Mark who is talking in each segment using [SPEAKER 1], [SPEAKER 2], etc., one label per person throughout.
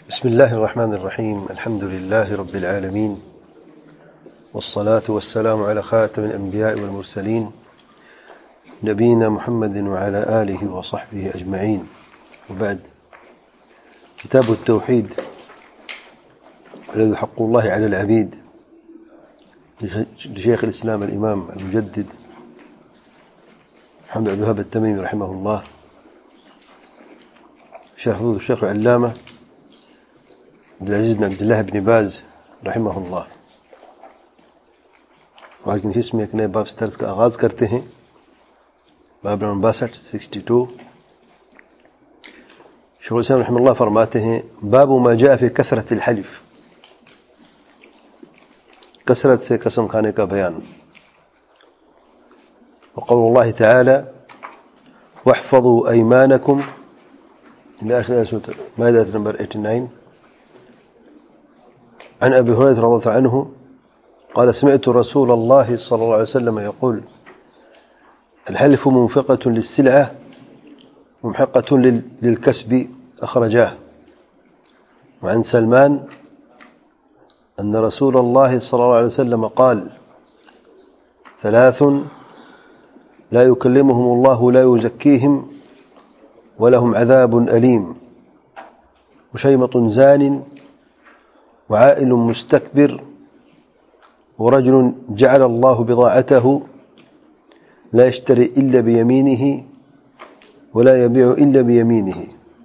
[SPEAKER 1] بسم الله الرحمن الرحيم. الحمد لله رب العالمين، والصلاة والسلام على خاتم الأنبياء والمرسلين نبينا محمد وعلى آله وصحبه أجمعين. وبعد، كتاب التوحيد الذي حق الله على العبيد لشيخ الإسلام الإمام المجدد محمد عبد الوهاب التميمي رحمه الله، شرح فضيلة الشيخ العلامة عبد العزيز بن عبد الله بن باز رحمه الله। आज की इसमें एक नए बाब से दर्स का आगाज़ करते हैं। बाब नंबर 62 शेख इस्लाम रहमतुल्लाह फरमाते हैं, बाबु मा जाअ फी कसरत अल-हलिफ, कसरत से कसम खाने का बयान। वक़ौलुल्लाह तआला वहफ़ज़ू अयमानकुम इला आखिर सूरह माइदा नंबर 89। عن أبي هريرة رضي الله عنه قال سمعت رسول الله صلى الله عليه وسلم يقول الحلف منفقة للسلعة ممحقة للكسب، أخرجاه. وعن سلمان أن رسول الله صلى الله عليه وسلم قال ثلاث لا يكلمهم الله لا يزكيهم ولهم عذاب أليم، وشيمة زان وعائل مستكبر ورجل جعل الله بضاعته لا يشتري إلا بيمينه ولا يبيع إلا بيمينه،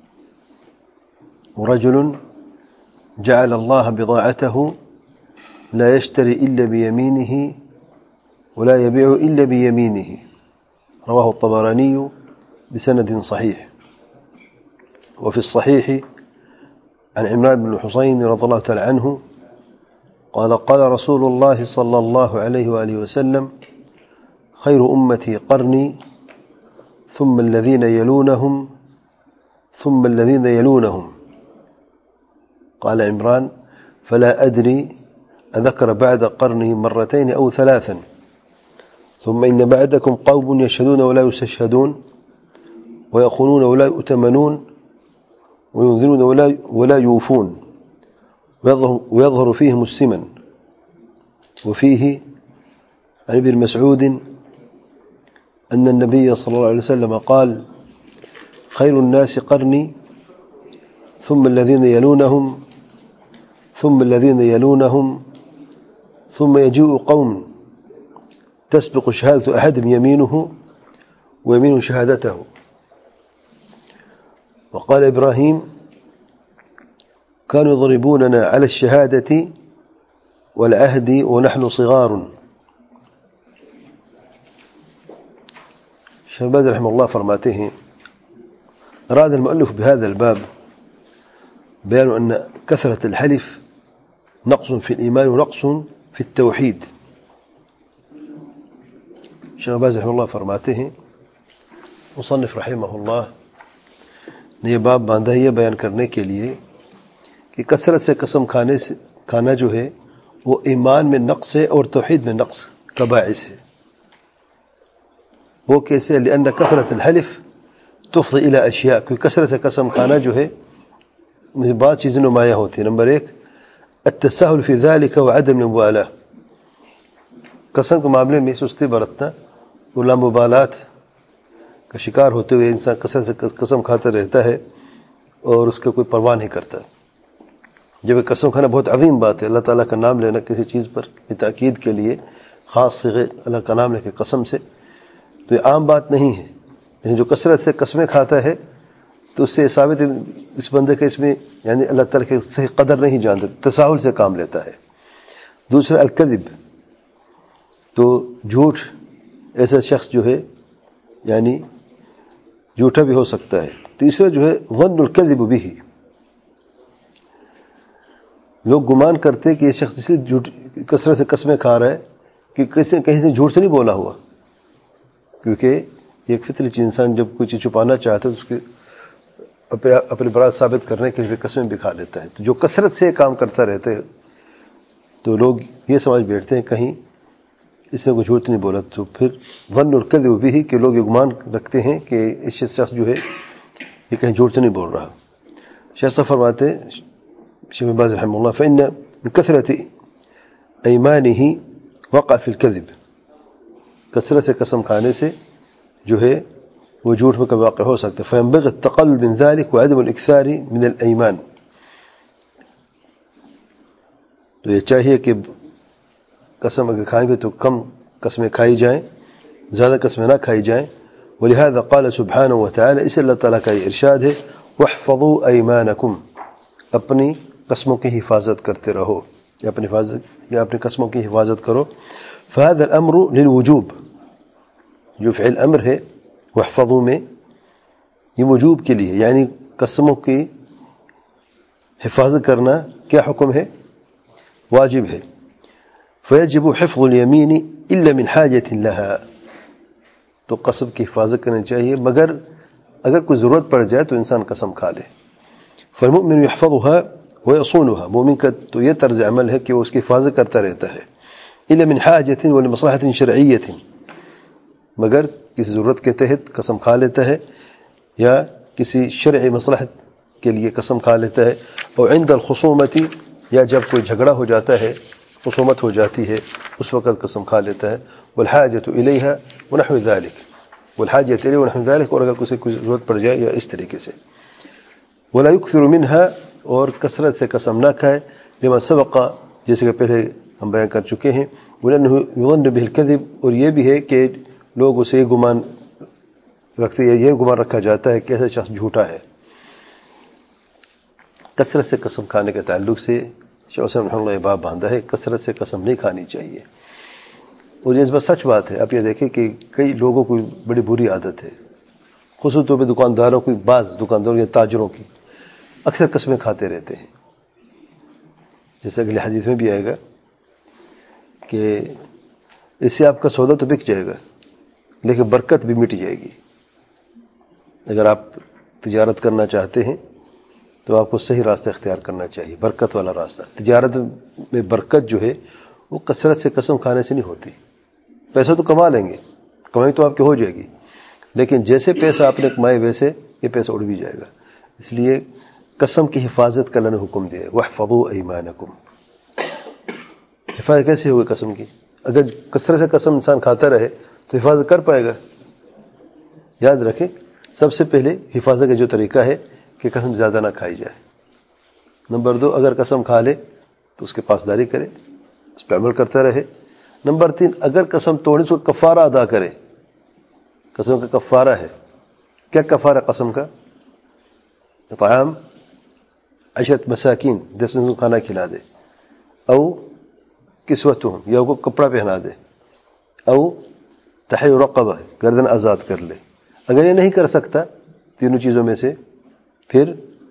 [SPEAKER 1] ورجل جعل الله بضاعته لا يشتري إلا بيمينه ولا يبيع إلا بيمينه. رواه الطبراني بسند صحيح. وفي الصحيح عن عمران بن الحصين رضي الله تعالى عنه قال قال رسول الله صلى الله عليه وآله وسلم خير أمتي قرني ثم الذين يلونهم ثم الذين يلونهم. قال عمران فلا أدري أذكر بعد قرنه مرتين أو ثلاثا. ثم إن بعدكم قوم يشهدون ولا يستشهدون ويخونون ولا يؤتمنون وينذرون ولا يوفون ويظهر فيهم السمن. وفيه عن ابن مسعود أن النبي صلى الله عليه وسلم قال خير الناس قرني ثم الذين يلونهم ثم الذين يلونهم ثم يجيء قوم تسبق شهادة أحدهم يمينه ويمين شهادته. وقال إبراهيم كانوا يضربوننا على الشهادة والعهد ونحن صغار. الشيخ باز رحمه الله فرماته أراد المؤلف بهذا الباب بيان أن كثرة الحلف نقص في الإيمان ونقص في التوحيد. الشيخ باز رحمه الله فرماته مصنف رحمه الله ने ये बाब बांधा है बयान करने के लिए कि कसरत से कसम खाना जो है वो ईमान में नक्स है और तौहीद में नक्स का बाइस है। वो कैसे? लिअन्न कसरत अल-हलिफ तुफ़ज़ी इला अशिया, क्योंकि कसरत से कसम खाना जो है मुझे बहुत चीज़ें नुमायाँ होती हैं। नंबर 1 अत्तसाहुल फ़ी ज़ालिका व अदम मुबाला, कसम के मामले में सुस्ती बरतना और लामुबालात का शिकार होते हुए इंसान कसम से कसम खाता रहता है और उसका कोई परवाह नहीं करता। जब कसम खाना बहुत अजीम बात है, अल्लाह ताला का नाम लेना किसी चीज़ पर ताकीद के लिए ख़ास सिगे अल्लाह का नाम लेके कसम से, तो ये आम बात नहीं है। लेकिन जो कसरत से कस्में खाता है तो उससे साबित इस बंदे के इसमें यानी अल्लाह ताला के सही कदर नहीं जानता, तसाहुल से काम लेता है। दूसरा अल-कज़िब, तो झूठ, ऐसा शख्स जो है यानी झूठा भी हो सकता है। तीसरा जो है ज़न्नुल कज़िब बिही, लोग गुमान करते हैं कि ये शख्स इसलिए झूठ कसरत से कस्में खा रहा है कि कहीं से झूठ से नहीं बोला हुआ, क्योंकि एक फितरी इंसान जब कोई चीज़ छुपाना चाहता है तो उसके अपनी बरात साबित करने के लिए कस्में भी खा लेता है। तो जो कसरत से काम करता रहता है तो लोग ये समझ बैठते हैं कहीं इसने कुछ झूठ नहीं बोला, तो फिर ज़न्नुल कज़िब बिही कि लोग गुमान रखते हैं कि इस शख्स जो है ये कहीं झूठ तो नहीं बोल रहा। शेख साहब फरमाते شيخ ابن باز رحمه الله فإن من كثرة أيمانه وقع في الكذب، کثرت سے قسم کھانے سے جو ہے وہ جھوٹ میں کبھی واقع ہو سکتا ہے. فينبغي التقلل من ذلك وعدم الإكثار من الأيمان. تو یہ چاہیے کہ قسم اگر کھائیں بھی تو کم قسمیں کھائی جائیں، زیادہ قسمیں نہ کھائی جائیں. ولهذا قال سبحانه وتعالى، اس اللہ تعالیٰ کا یہ ارشاد ہے واحفظوا أيمانكم، اپنی قسموں کی حفاظت کرتے رہو، یا اپنی قسموں کی حفاظت کرو. فهذا الامر للوجوب، جو فعل امر ہے واحفظوا میں یہ وجوب کے لیے، یعنی قسموں کی حفاظت کرنا کیا حکم ہے؟ واجب ہے. فيجب حفظ اليمين الا من حاجة لها، تو قسم کی حفاظت کرنی چاہیے مگر اگر کوئی ضرورت پڑ جائے تو انسان قسم کھا لے. فالمؤمن يحفظها ويصونها، مومن کا تو یہ طرز عمل ہے کہ وہ اس کی حفاظت کرتا رہتا ہے. الا من حاجة ولمصلحة شرعية، مگر کسی ضرورت کے تحت قسم کھا لیتا ہے یا کسی شرعی مصلحت کے لیے قسم کھا لیتا ہے. اور عند الخصومة، یا جب کوئی جھگڑا ہو جاتا ہے، خصومت ہو جاتی ہے، اس وقت قسم کھا لیتا ہے. والحاجة إليها ونحو ذلك، والحاجة إليه ونحو ذلك، اور اگر کسی کو ضرورت پڑ جائے یا اس طریقے سے. ولا يكثر منها، اور کثرت سے قسم نہ کھائے. لما سبق، جیسے کہ پہلے ہم بیان کر چکے ہیں. ولأنه يظن به الكذب، اور یہ بھی ہے کہ لوگ اسے گمان رکھتے ہیں، یہ گمان رکھا جاتا ہے کہ ایسا شخص جھوٹا ہے. کثرت سے قسم کھانے کے تعلق سے شیخ حسین رحمہ اللہ باب باندھا ہے، کثرت سے قسم نہیں کھانی چاہیے. اور یہ اس بات سچ بات ہے. آپ یہ دیکھیں کہ کئی لوگوں کو بڑی بری عادت ہے، خصوص طور پہ دکانداروں کی، بعض دکانداروں یا تاجروں کی اکثر قسمیں کھاتے رہتے ہیں. جیسے اگلی حدیث میں بھی آئے گا کہ اس سے آپ کا سودا تو بک جائے گا لیکن برکت بھی مٹ جائے گی. اگر آپ تجارت کرنا چاہتے ہیں تو آپ کو صحیح راستہ اختیار کرنا چاہیے، برکت والا راستہ. تجارت میں برکت جو ہے وہ کثرت سے قسم کھانے سے نہیں ہوتی. پیسہ تو کما لیں گے، کمائی تو آپ کی ہو جائے گی، لیکن جیسے پیسہ آپ نے کمائے ویسے یہ پیسہ اڑ بھی جائے گا. اس لیے قسم کی حفاظت کا اللہ نے حکم دیا ہے واحفظوا ایمانکم. حفاظت کیسے ہوگی قسم کی؟ اگر کثرت سے قسم انسان کھاتا رہے تو حفاظت کر پائے گا؟ یاد رکھیں سب سے پہلے حفاظت کا جو طریقہ ہے کہ قسم زیادہ نہ کھائی جائے. نمبر 2، اگر قسم کھا لے تو اس کے پاسداری کرے، اس پہ عمل کرتا رہے. نمبر 3، اگر قسم توڑے تو کفارہ ادا کرے. قسم کا کفارہ ہے. کیا کفارہ قسم کا؟ اطعام 10 مساکین، 10 کو کھانا کھلا دے. او کسوتہم، یا کو کپڑا پہنا دے. او تحریر رقبہ، گردن آزاد کر لے. اگر یہ نہیں کر سکتا تینوں چیزوں میں سے، پھر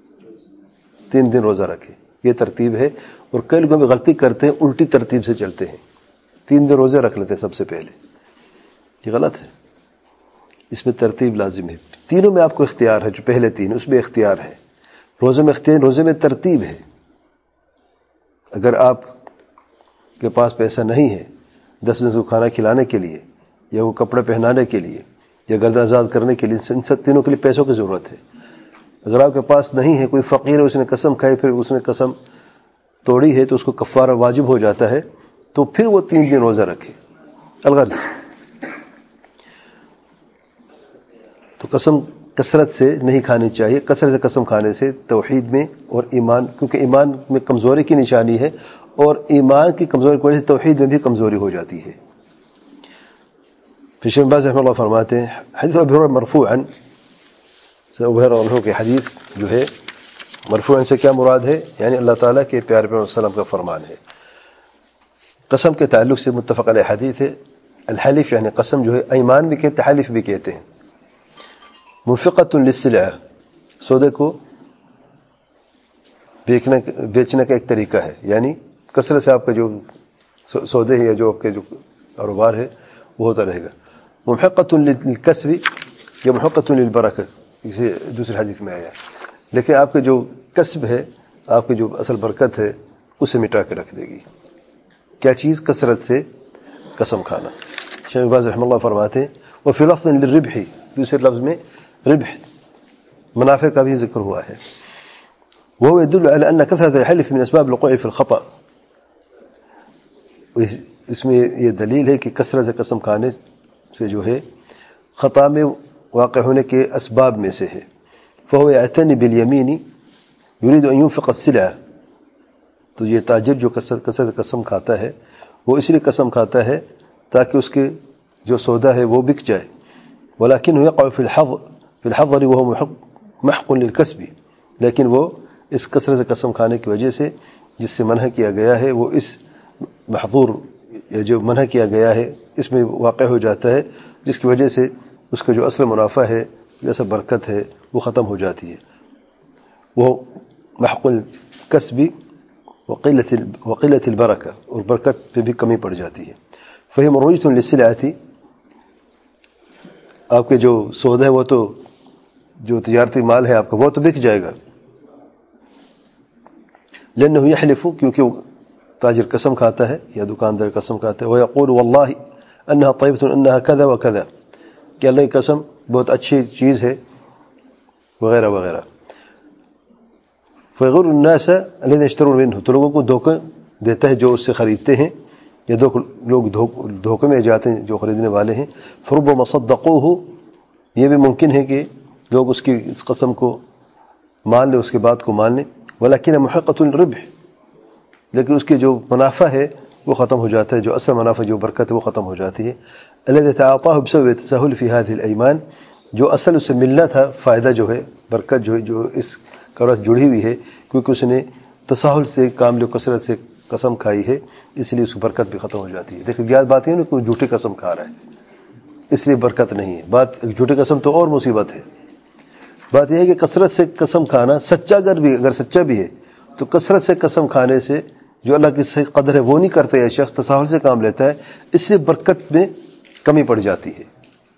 [SPEAKER 1] 3 دن روزہ رکھے. یہ ترتیب ہے. اور کئی لوگ بھی غلطی کرتے ہیں، الٹی ترتیب سے چلتے ہیں. 3 دن روزے رکھ لیتے ہیں سب سے پہلے. یہ غلط ہے. اس میں ترتیب لازم ہے. تینوں میں آپ کو اختیار ہے، جو پہلے 3 اس میں اختیار ہے. روزے میں اختیار، روزے میں ترتیب ہے. اگر آپ کے پاس پیسہ نہیں ہے 10 دن کو کھانا کھلانے کے لیے، یا وہ کپڑے پہنانے کے لیے، یا گردن آزاد کرنے کے لیے، ان سب تینوں کے لیے پیسوں کی ضرورت ہے. اگر آپ کے پاس نہیں ہے، کوئی فقیر ہے، اس نے قسم کھائی، پھر اس نے قسم توڑی ہے تو اس کو کفارہ واجب ہو جاتا ہے، تو پھر وہ 3 دن روزہ رکھے. الغرض تو قسم کثرت سے نہیں کھانی چاہیے. کثرت سے قسم کھانے سے توحید میں اور ایمان، کیونکہ ایمان میں کمزوری کی نشانی ہے، اور ایمان کی کمزوری کی وجہ سے توحید میں بھی کمزوری ہو جاتی ہے. پھر شیخ باز رحمہ اللہ فرماتے ہیں حدیث ابی ہریرہ مرفوعا، ابو ہریرہ عنہ کی حدیث جو ہے مرفوعا سے کیا مراد ہے؟ یعنی اللہ تعالیٰ کے پیارے پیغمبر صلی اللہ علیہ وسلم کا فرمان ہے. قسم کے تعلق سے متفق علیہ حدیث ہے. الحلف یعنی قسم جو ہے ایمان بھی کہتے ہیں، حلف بھی کہتے ہیں. منفقۃ للسلع، سودے کو بیچنے کا ایک طریقہ ہے. یعنی کثرت سے آپ کا جو سودے ہے یا جو آپ کے جو کاروبار ہے وہ ہوتا رہے گا. ممحقۃ للکسب یا محقۃ للبرکۃ، اسے دوسری حدیث میں آیا. لیکن آپ کے جو کسب ہے، آپ کی جو اصل برکت ہے، اسے مٹا کے رکھ دے گی. کیا چیز؟ کثرت سے قسم کھانا. شیخ باز رحمہ اللہ فرماتے ہیں وفی لفظ للربح، دوسرے لفظ میں ربح، منافع کا بھی ذکر ہوا ہے. وهو يدل على أن كثرة الحلف من أسباب الوقوع في الخطأ. اس میں یہ دلیل ہے کہ کثرت سے قسم کھانے سے جو ہے خطا میں واقع ہونے کے اسباب میں سے ہے. فهو يعتني باليمين يريد أن ينفق السلعة. تو یہ تاجر جو کثرت قسم کھاتا ہے وہ اس لیے قسم کھاتا ہے تاکہ اس کے جو سودا ہے وہ بک جائے. ولكنه يقع في الحظر وهو محق للكسب. لیکن وہ اس کثرت قسم کھانے کی وجہ سے جس سے منع کیا گیا ہے وہ اس محظور یا جو منع کیا گیا ہے اس میں واقع ہو جاتا ہے، جس کی وجہ سے اس کا جو اصل منافع ہے، جو اصل برکت ہے وہ ختم ہو جاتی ہے. وہ محق الکسب وقلت البرکہ، اور برکت پہ بھی کمی پڑ جاتی ہے. فہی مروجۃ للسلعۃ، آپ کے جو سودا ہے وہ تو جو تجارتی مال ہے آپ کا وہ تو بک جائے گا. لأنه يحلف، کیونکہ وہ تاجر قسم کھاتا ہے یا دکاندار قسم کھاتا ہے. ويقول والله انها طيبة انها كذا وكذا، کہ اللہ کی قسم بہت اچھی چیز ہے وغیرہ وغیرہ. فيغر الناس الذين يشترون منه، تو لوگوں کو دھوکہ دیتا ہے جو اس سے خریدتے ہیں، یا لوگ دھوکے میں جاتے ہیں جو خریدنے والے ہیں. فربما صدقوه، یہ بھی ممکن ہے کہ لوگ اس کی اس قسم کو مان لیں، اس کے بات کو مان لیں. ولكن محقة الربح، لیکن اس کے جو منافع ہے وہ ختم ہو جاتا ہے، جو اصل منافع جو برکت ہے وہ ختم ہو جاتی ہے. الذي تعاطاه بسبب التساهل في هذه الأيمان، جو اصل اس سے ملنا تھا فائدہ جو ہے، برکت جو ہے، جو اس کاروبار سے جڑی ہوئی ہے، کیونکہ اس نے تساہل سے کام لے، کثرت سے قسم کھائی ہے، اس لیے اس کی برکت بھی ختم ہو جاتی ہے. دیکھیں یاد بات ہے نا، کوئی جھوٹی قسم کھا رہا ہے اس لیے برکت نہیں ہے. بات جھوٹی قسم تو اور مصیبت ہے. بات یہ ہے کہ کثرت سے قسم کھانا سچا اگر سچا بھی ہے تو کثرت سے قسم کھانے سے جو اللہ کی صحیح قدر ہے وہ نہیں کرتا ہے، شخص تساہل سے کام لیتا ہے، اس سے برکت میں کمی پڑ جاتی ہے.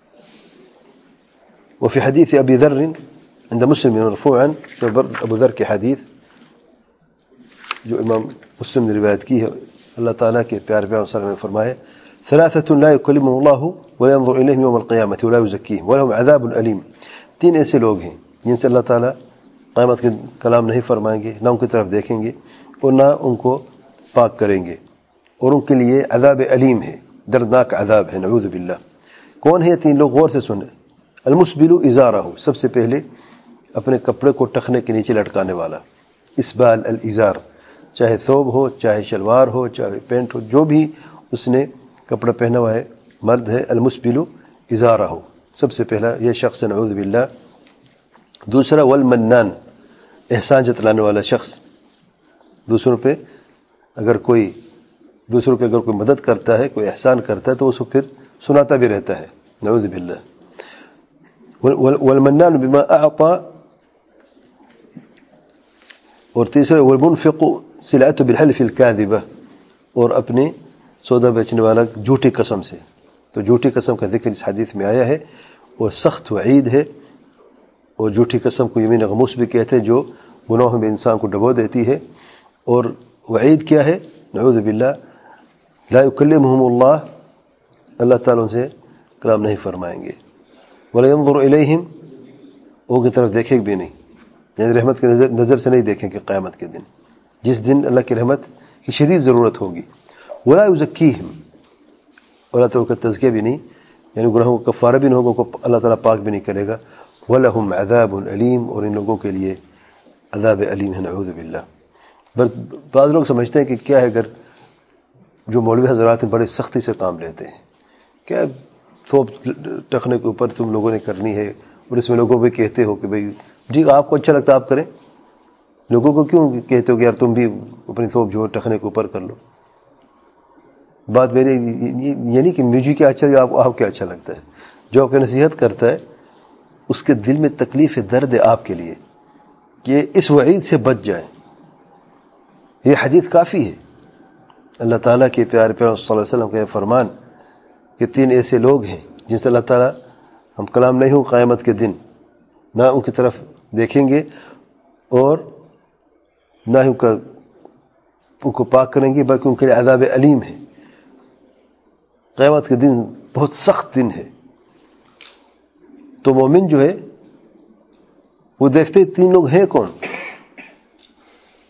[SPEAKER 1] وفي حديث أبي ذر عند مسلم مرفوعا، ابو ذر کے حدیث جو امام مسلم نے روایت کی ہے، اللہ تعالیٰ کے پیارے صلی اللہ علیہ وسلم نے فرمایا: ثلاثة لا يكلمهم الله ولا ينظر إليهم يوم القيامة ولا يزكيهم ولهم عذاب أليم. تین ایسے لوگ ہیں جن سے اللہ تعالیٰ قیامت کے کلام نہیں فرمائیں گے، نہ ان کی طرف دیکھیں گے اور نہ ان کو پاک کریں گے، اور ان کے لیے عذاب علیم ہے، دردناک عذاب ہے، نعوذ باللہ. کون ہے یہ تین لوگ؟ غور سے سنیں. المسبل ازارہ، سب سے پہلے اپنے کپڑے کو ٹخنے کے نیچے لٹکانے والا. اسبال الازار، چاہے ثوب ہو، چاہے شلوار ہو، چاہے پینٹ ہو، جو بھی اس نے کپڑا پہنا ہوا ہے، مرد ہے. المسبل ازارہ، سب سے پہلا یہ شخص، نعوذ باللہ. دوسرا والمنان، احسان جتلانے والا شخص. دوسروں پہ اگر کوئی مدد کرتا ہے، کوئی احسان کرتا ہے تو اس کو پھر سناتا بھی رہتا ہے، نعوذ باللہ. والمنان بما اعطى. اور تیسرا والمنفق سلعته بالحلف الكاذبہ، اور اپنے سودا بیچنے والا جھوٹی قسم سے. تو جھوٹی قسم کا ذکر اس حدیث میں آیا ہے اور سخت وعید ہے. اور جھوٹی قسم کو یمین غموس بھی کہتے ہیں، جو گناہوں میں انسان کو ڈبو دیتی ہے. اور وعید کیا ہے؟ نعوذ باللہ، لا یکلمہم اللہ، اللہ تعالیٰ ان سے کلام نہیں فرمائیں گے. ولا ينظر الیہم، ان کی طرف دیکھیں بھی نہیں، یعنی رحمت کی نظر سے نہیں دیکھیں گے قیامت کے دن، جس دن اللہ کی رحمت کی شدید ضرورت ہوگی. ولا یزکیہم، اللہ تعالیٰ کا تزکیہ بھی نہیں، یعنی گناہوں کا کفارہ بھی نہیں ہوگا، کو اللہ تعالیٰ پاک بھی نہیں کرے گا. وَلَهُمْ عَذَابٌ عَلِيمٌ، اور ان لوگوں کے لیے عذاب علیم ہے، نعوذ باللہ. بس بعض لوگ سمجھتے ہیں کہ کیا ہے، اگر جو مولوی حضرات ہیں بڑے سختی سے کام لیتے ہیں، کیا تھوپ ٹخنے کے اوپر تم لوگوں نے کرنی ہے، اور اس میں لوگوں بھی کہتے ہو کہ بھئی جی آپ کو اچھا لگتا آپ کریں، لوگوں کو کیوں کہتے ہو کہ یار تم بھی اپنی تھوپ جو ٹخنے کے اوپر کر لو. بات میرے یہ نہیں کہ مجھے کیا اچھا لگتا، آپ کیا اچھا لگتا ہے. جو آپ کی نصیحت کرتا ہے اس کے دل میں تکلیف درد ہے آپ کے لیے کہ اس وعید سے بچ جائیں. یہ حدیث کافی ہے. اللہ تعالیٰ کے پیارے پیغمبر صلی اللہ علیہ وسلم کا یہ فرمان کہ تین ایسے لوگ ہیں جن سے اللہ تعالیٰ ہم کلام نہیں ہوں قیامت کے دن، نہ ان کی طرف دیکھیں گے اور نہ ہی ان کو پاک کریں گے، بلکہ ان کے لیے عذاب علیم ہے. قیامت کے دن بہت سخت دن ہے. تو مومن جو ہے وہ دیکھتے تین لوگ ہیں کون.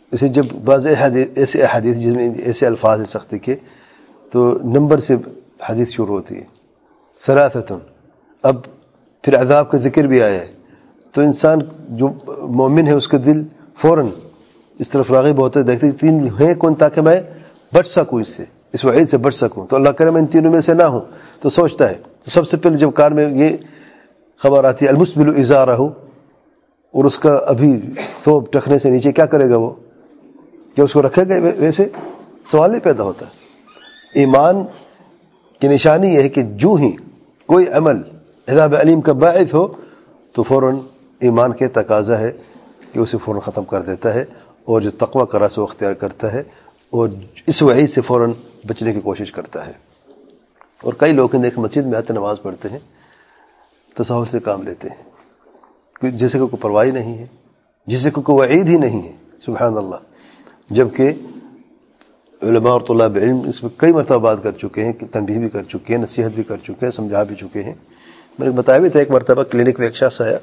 [SPEAKER 1] اسے جب بعض ایسے احادیث جس میں ایسے الفاظ ہیں سختی کے تو نمبر سے حدیث شروع ہوتی ہے، ثلاثۃ، اب پھر عذاب کا ذکر بھی آیا ہے، تو انسان جو مومن ہے اس کا دل فوراً اس طرف راغب ہوتا ہے، دیکھتے تین ہیں کون تاکہ میں بچ سکوں اس سے، اس وعید سے بچ سکوں، تو اللہ کرے میں ان تینوں میں سے نہ ہوں، تو سوچتا ہے، تو سب سے پہلے جب کار میں یہ خبر آتی ہے المسبل ازارہ، اور اس کا ابھی ثوب ٹخنے سے نیچے، کیا کرے گا وہ؟ کیا اس کو رکھے گا ویسے؟ سوال نہیں پیدا ہوتا۔ ایمان کی نشانی یہ ہے کہ جو ہی کوئی عمل عذاب علیم کا باعث ہو تو فوراً ایمان کے تقاضا ہے کہ اسے فوراً ختم کر دیتا ہے، اور جو تقوی کا راستہ اختیار کرتا ہے اور اس وعید سے فوراً بچنے کی کوشش کرتا ہے۔ اور کئی لوگ دیکھ مسجد میں آتے نماز پڑھتے ہیں، تصاہل سے کام لیتے ہیں، جیسے کہ کوئی پرواہ نہیں ہے، جیسے کہ کوئی وعید ہی نہیں ہے، سبحان اللہ، جبکہ علماء اور طلاب علم اس میں کئی مرتبہ بات کر چکے ہیں، تنبیہ بھی کر چکے ہیں، نصیحت بھی کر چکے ہیں، سمجھا بھی چکے ہیں۔ میں نے بتایا بھی تھا ایک مرتبہ کلینک میں ایک شخص آیا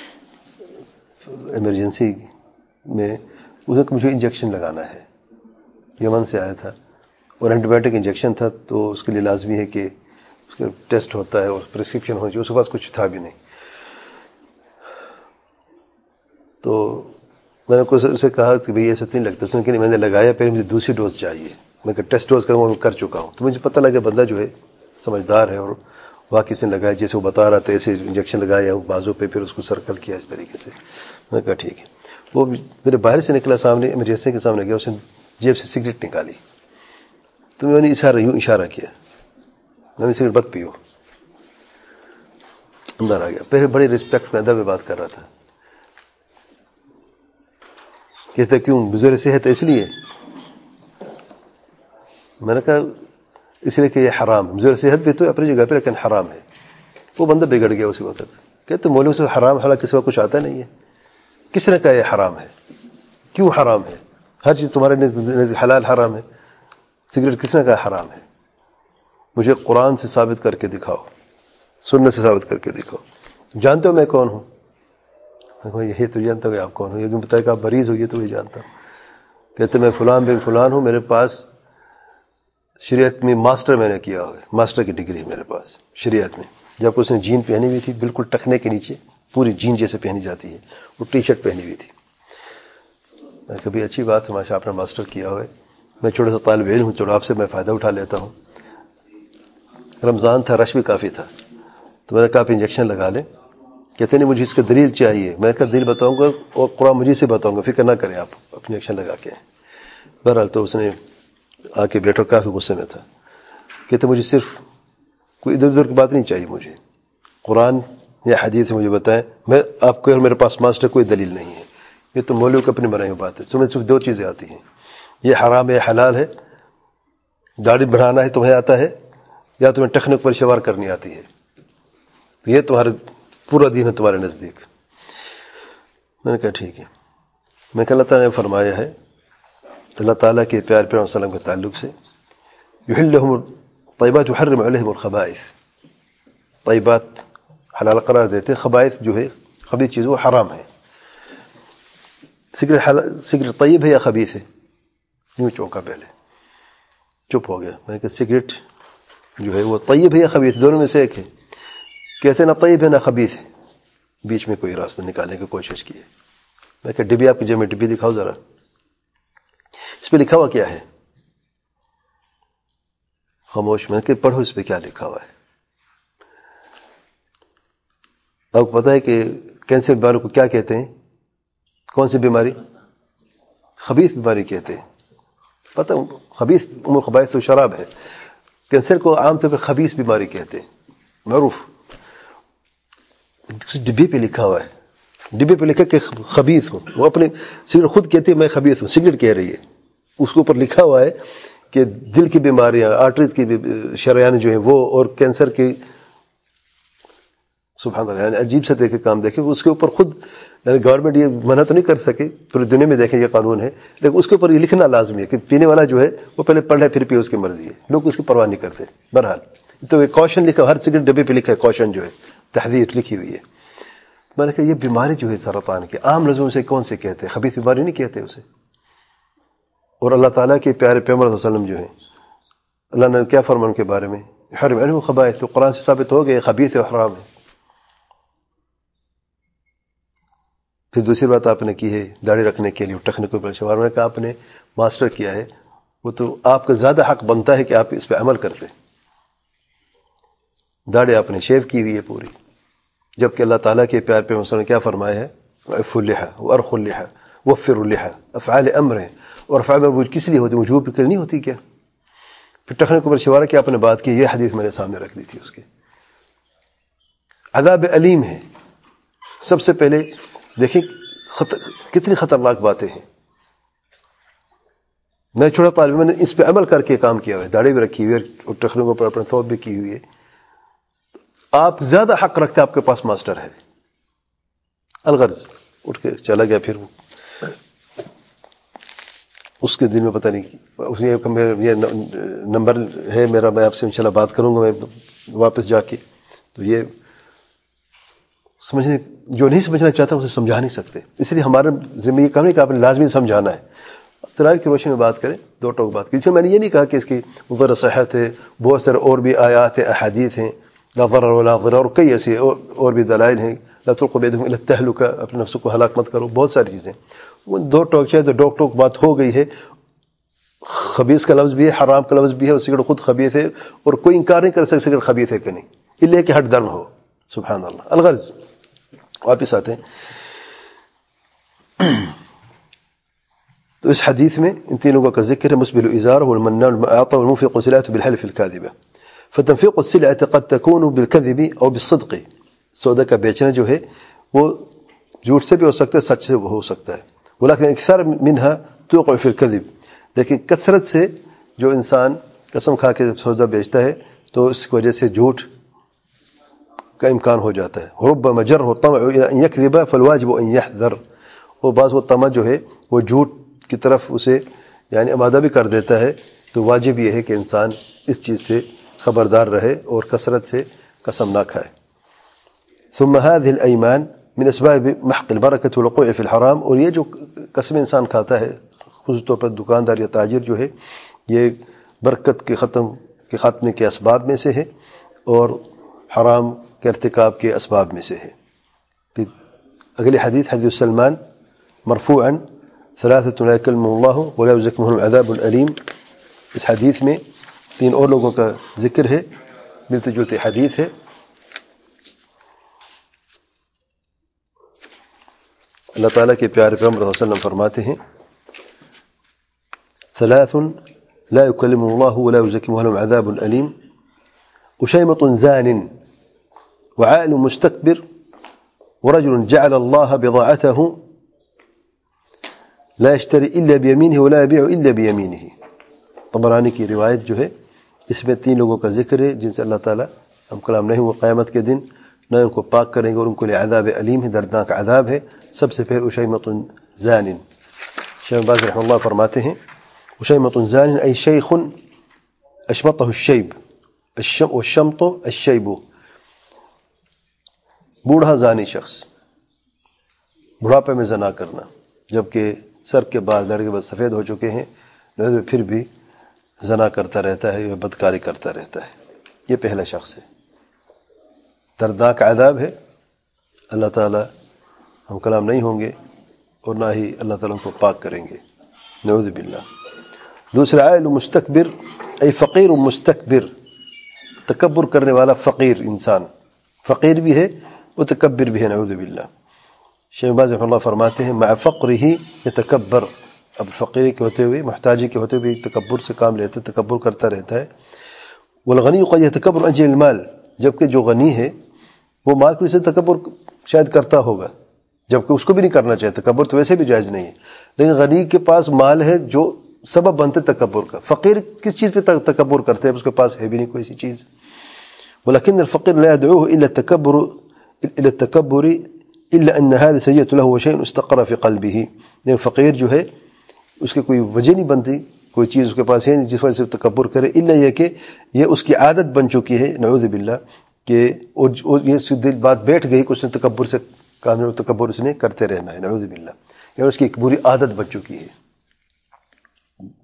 [SPEAKER 1] ایمرجنسی میں، اسے کہ مجھے انجیکشن لگانا ہے، یمن سے آیا تھا اور اینٹی بایوٹک انجیکشن تھا، تو اس کے لیے لازمی ہے کہ اس کا ٹیسٹ ہوتا ہے اور پرسکرپشن ہونی چاہیے، اس کے پاس کچھ تھا بھی نہیں۔ تو میں نے اسے کہا کہ بھئی ایسا نہیں لگتا، اس نے کہ نہیں میں نے لگایا، پھر مجھے دوسری ڈوز چاہیے، میں کہ ٹیسٹ ڈوز میں کر چکا ہوں، تو مجھے پتہ لگا بندہ جو ہے سمجھدار ہے اور واقعی سے لگایا جیسے وہ بتا رہا تھا، ایسے انجیکشن لگایا بازو پہ، پھر اس کو سرکل کیا اس طریقے سے۔ میں نے کہا ٹھیک ہے۔ وہ میرے باہر سے نکلا، سامنے ایمرجنسی کے سامنے گیا، اس نے جیب سے سگریٹ نکالی، تو میں نے یوں اشارہ کیا، میں نے سگریٹ مت پیو، اندر آ گیا، پہلے بڑی رسپیکٹ میں ادب میں بات کر رہا تھا، کہتا کیوں بزرگ صحت ہے اس لیے؟ میں نے کہا اس لیے کہ یہ حرام ہے، بزرگ صحت بھی تو اپنی جگہ پہ لیکن حرام ہے۔ وہ بندہ بگڑ گیا اسی وقت، کہتے مولوی سے حرام حالانکہ کسی کو کچھ آتا نہیں ہے، کس نے کہا یہ حرام ہے؟ کیوں حرام ہے؟ ہر چیز تمہارے نزد حلال حرام ہے، سگریٹ کس نے کہا حرام ہے؟ مجھے قرآن سے ثابت کر کے دکھاؤ، سنت سے ثابت کر کے دکھاؤ۔ جانتے ہو میں کون ہوں؟ یہی تو جانتا ہوں کہ آپ کون ہو، یہ جو بتایا کہ آپ مریض ہو یہ تو یہ جانتا ہوں۔ کہتے میں فلان بن فلان ہوں، میرے پاس شریعت میں ماسٹر میں نے کیا ہوا ہے، ماسٹر کی ڈگری ہے میرے پاس شریعت میں۔ جب اس نے جین پہنی ہوئی تھی بالکل ٹخنے کے نیچے، پوری جین جیسے پہنی جاتی ہے، وہ ٹی شرٹ پہنی ہوئی تھی۔ میں کبھی اچھی بات ہے ماشاء آپ نے ماسٹر کیا ہوا ہے، میں چھوٹا سا طالب علم ہوں، چلو آپ سے میں فائدہ اٹھا لیتا ہوں۔ رمضان تھا، رش بھی کافی تھا، تو میں نے کہا آپ انجیکشن لگا لیں۔ کہتے نہیں مجھے اس کا دلیل چاہیے، میں کہا دلیل بتاؤں گا اور قرآن مجید سے بتاؤں گا، فکر نہ کریں آپ، انجیکشن لگا کے۔ بہرحال تو اس نے آ کے بیٹھا، کافی غصے میں تھا، کہتے مجھے صرف کوئی ادھر ادھر کی بات نہیں چاہیے، مجھے قرآن یا حدیث مجھے بتائیں، میں آپ کو میرے پاس ماسٹر کوئی دلیل نہیں ہے، یہ تو مولوی کو اپنی بنائی ہوئی بات ہے۔ تمہیں صرف دو چیزیں آتی ہیں، یہ حرام ہے حلال ہے، داڑھی بڑھانا ہے تمہیں آتا ہے، یا تمہیں ٹیکنک پر شوار کرنی آتی ہے، تو یہ تمہارے پورا دین ہے تمہارے نزدیک۔ میں نے کہا ٹھیک ہے۔ میں کہ اللہ تعالیٰ نے فرمایا ہے، اللہ تعالیٰ کے پیار پیغمبر صلی اللہ علیہ وسلم کے تعلق سے، یحل لهم الطیبات وحرم علیہم الخبائث، طیبات حلال قرار دیتے، خبائث جو ہے خبیث چیز وہ حرام ہے۔ سگریٹ طیب ہے یا خبیث ہے؟ یوں چونکا، پہلے چپ ہو گیا۔ میں کہ سگریٹ جو ہے وہ طیب ہے یا خبیث؟ دونوں میں سے ایک ہے۔ کہتے نہ طیب ہے نہ خبیث ہے، بیچ میں کوئی راستہ نکالنے کی کوشش کی ہے۔ میں کہ ڈبی آپ کی جیب میں ڈبی دکھاؤ ذرا، اس پہ لکھا ہوا کیا ہے؟ خاموش۔ میں نے کہ پڑھو اس پہ کیا لکھا ہوا ہے۔ آپ کو پتہ ہے کہ کینسر بیماری کو کیا کہتے ہیں؟ کون سی بیماری؟ خبیث بیماری کہتے ہیں۔ پتہ خبیث ام الخبائث تو شراب ہے، کینسر کو عام طور پہ خبیث بیماری کہتے ہیں، معروف۔ ڈبے پہ لکھا ہوا ہے، ڈبے پہ لکھا کہ خبیث ہوں، وہ اپنے سگریٹ خود کہتی ہے میں خبیث ہوں، سگریٹ کہہ رہی ہے، اس کے اوپر لکھا ہوا ہے کہ دل کی بیماریاں، آرٹریز کی شریان جو ہیں وہ، اور کینسر کی، سبحان اللہ، یعنی عجیب سے دیکھے کام دیکھے، اس کے اوپر خود یعنی گورنمنٹ یہ منع تو نہیں کر سکے، پوری دنیا میں دیکھیں یہ قانون ہے، لیکن اس کے اوپر یہ لکھنا لازمی ہے کہ پینے والا جو ہے وہ پہلے پڑھ لے پھر پی، اس کی مرضی ہے، لوگ اس کی پرواہ نہیں کرتے۔ بہرحال تو یہ کوشن لکھا، ہر سگریٹ ڈبے پہ لکھا ہے کوشن جو ہے، تحذیر لکھی ہوئی ہے۔ میں نے کہا یہ بیماری جو ہے سرطان کی، عام لفظوں سے کون سے کہتے ہیں؟ خبیث بیماری نہیں کہتے اسے، اور اللہ تعالیٰ کے پیارے پیغمبر صلی اللہ علیہ وسلم جو ہیں، اللہ نے کیا فرمایا ان کے بارے میں؟ حرم علم الخبائث، تو قرآن سے ثابت ہو گیا خبیث و حرام ہے۔ پھر دوسری بات آپ نے کی ہے داڑھی رکھنے کے لیے ٹخنے کو پیشوار نے کہا آپ نے ماسٹر کیا ہے، وہ تو آپ کا زیادہ حق بنتا ہے کہ آپ اس پہ عمل کرتے۔ داڑھی آپ نے شیو کی ہوئی ہے پوری، جبکہ اللہ تعالیٰ کے پیار پہ نے کیا فرمایا ہے؟ وَعِفُّ اللِّحَى وَأَرْخُ اللِّحَى وَفِّرُ اللِّحَى، افعال امر ہیں، اور افعال امر کس لیے ہوتی؟ وجوب کے لیے نہیں ہوتی کیا؟ پھر ٹخنے کو پیشوار کی آپ نے بات کی، یہ حدیث میرے سامنے رکھ دی تھی، اس کے عذاب علیم ہے۔ سب سے پہلے دیکھیں کتنی خطرناک باتیں ہیں۔ میں چھوٹا طالب میں نے اس پہ عمل کر کے کام کیا ہوا ہے، داڑھی بھی رکھی ہوئی ہے اور ٹخنوں پر اپنے ثوب بھی کی ہوئی ہے۔ آپ زیادہ حق رکھتے، آپ کے پاس ماسٹر ہے۔ الغرض اٹھ کے چلا گیا، پھر وہ اس کے دن میں پتہ نہیں اس نے یہ نمبر ہے میرا، میں آپ سے انشاءاللہ بات کروں گا میں واپس جا کے، تو یہ سمجھنے جو نہیں سمجھنا چاہتا اسے سمجھا نہیں سکتے، اس لیے ہمارا ذمہ یہ کام نہیں کہ آپ نے لازمی سمجھانا ہے۔ تراویح کی روشنی میں بات کریں، دو ٹوک بات کی، اس سے میں نے یہ نہیں کہا کہ اس کی مضر صحت ہے، بہت سارے اور بھی آیات ہیں، احادیث ہیں، لا ضرر ولا ضرر، اور کئی ایسے اور بھی دلائل ہیں، لا تلقوا بأيديكم إلى التهلكة، اپنے نفس کو ہلاک مت کرو، بہت ساری چیزیں۔ وہ دو ٹوک چاہے تو ڈوک ٹوک بات ہو گئی ہے، خبیث کا لفظ بھی ہے، حرام کا لفظ بھی ہے، اور سگریٹ خود خبیث ہے، اور کوئی انکار نہیں کر سکتا سگریٹ خبیث ہے کہ نہیں، اس لیے کہ ہٹ درم ہو۔ سبحان اللہ۔ الغرض واپس آتے ہیں، تو اس حدیث میں ان تین لوگوں کا ذکر ہے، مسبل الازار والمنان والمعاطى والمنفق السلعة بالحلف الكاذبة۔ فتنفيق السلعة قد تكون بالكذب او بالصدق، سودا کا بیچنا جو ہے وہ جھوٹ سے بھی ہو سکتا ہے، سچ سے ہو سکتا ہے، ولكن اكثر منها توقع في الكذب، لیکن کثرت سے جو انسان قسم کھا کے سودا بیچتا ہے تو اس کی وجہ سے جھوٹ کا امکان ہو جاتا ہے۔ ربما جره الطمع الى ان يكذب فالواجب ان يحذر، وہ بعض وہ طمع جو ہے وہ جھوٹ کی طرف اسے یعنی آمادہ بھی کر دیتا ہے، تو واجب یہ ہے کہ انسان اس چیز سے خبردار رہے اور کثرت سے قسم نہ کھائے۔ ثم هذه الايمان من اسباب محق البركه والوقوع في الحرام، اور یہ جو قسم انسان کھاتا ہے خصوص طور پر دکاندار یا تاجر جو ہے، یہ برکت کے خاتمے کے اسباب میں سے ہے اور حرام کے ارتکاب کے اسباب میں سے ہے۔ پھر اگلی حدیث حدیث سلمان مرفوعا ثلاثة لا يكلمهم الله ولا يزكيهم العذاب الأليم، اس حدیث میں تین اور لوگوں کا ذکر ہے، ملتے جلتے حدیث ہے۔ اللہ تعالیٰ کے پیارے پیغمبر صلی اللہ علیہ وسلم فرماتے ہیں ثلاث لا يكلمهم الله ولا يزكيهم ولهم عذاب أليم، أشيمط زان وعائل مستكبر ورجل جعل الله بضاعته لا يشتري إلا بيمينه ولا يبيع إلا بيمينه۔ طبرانی کی روایت جو ہے اس میں تین لوگوں کا ذکر ہے جن سے اللہ تعالیٰ ہم کلام نہیں ہوا قیامت کے دن نہ ان کو پاک کریں گے اور ان کو لیے عذاب علیم ہے، دردناک عذاب ہے۔ سب سے پہلے اشیمط زان، شیخ باز رحمہ اللہ فرماتے ہیں اشیمط زان ای شیخ اشمطہ الشیب، والشمط الشیب، بوڑھا زانی شخص، بڑھاپے میں زنا کرنا، جبکہ سر کے بعد لڑ کے بعد سفید ہو چکے ہیں پھر بھی زنا کرتا رہتا ہے، بدکاری کرتا رہتا ہے، یہ پہلا شخص ہے۔ دردناک عذاب ہے، اللہ تعالیٰ ہم کلام نہیں ہوں گے اور نہ ہی اللہ تعالیٰ کو پاک کریں گے، نعوذ باللہ۔ دوسرا عائل مستکبر ای فقیر مستکبر، تکبر کرنے والا فقیر انسان، فقیر بھی ہے وہ تکبر بھی ہے، نعوذ باللہ۔ شیخ باز رحمہ اللہ فرماتے ہیں مع فقرہ یتکبر، اب فقیری کے ہوتے ہوئے محتاجی کے ہوتے ہوئے تکبر سے کام لیتا ہے، تکبر کرتا رہتا ہے۔ والغنی قد یتکبر عن اجل المال، جبکہ جو غنی ہے وہ مال کی وجہ سے تکبر شاید کرتا ہوگا، جبکہ اس کو بھی نہیں کرنا چاہیے، تکبر تو ویسے بھی جائز نہیں ہے، لیکن غنی کے پاس مال ہے جو سبب بنتے تکبر کا۔ فقیر کس چیز پہ تکبر کرتے ہیں؟ اس کے پاس ہے بھی نہیں کوئی سی چیز۔ ولكن الفقير لا يدعوه إلى التكبر إلا أن هذا سيئة له وشيء استقر في قلبه، لیکن فقیر جو ہے اس کی کوئی وجہ نہیں بنتی، کوئی چیز اس کے پاس ہے جس وجہ سے تکبر کرے، الا یہ کہ یہ اس کی عادت بن چکی ہے، نعوذ باللہ، کہ یہ دل بات بیٹھ گئی کہ اس نے تکبر سے کام، تکبر اس نے کرتے رہنا ہے، نعوذ باللہ، یعنی اس کی ایک بری عادت بن چکی ہے۔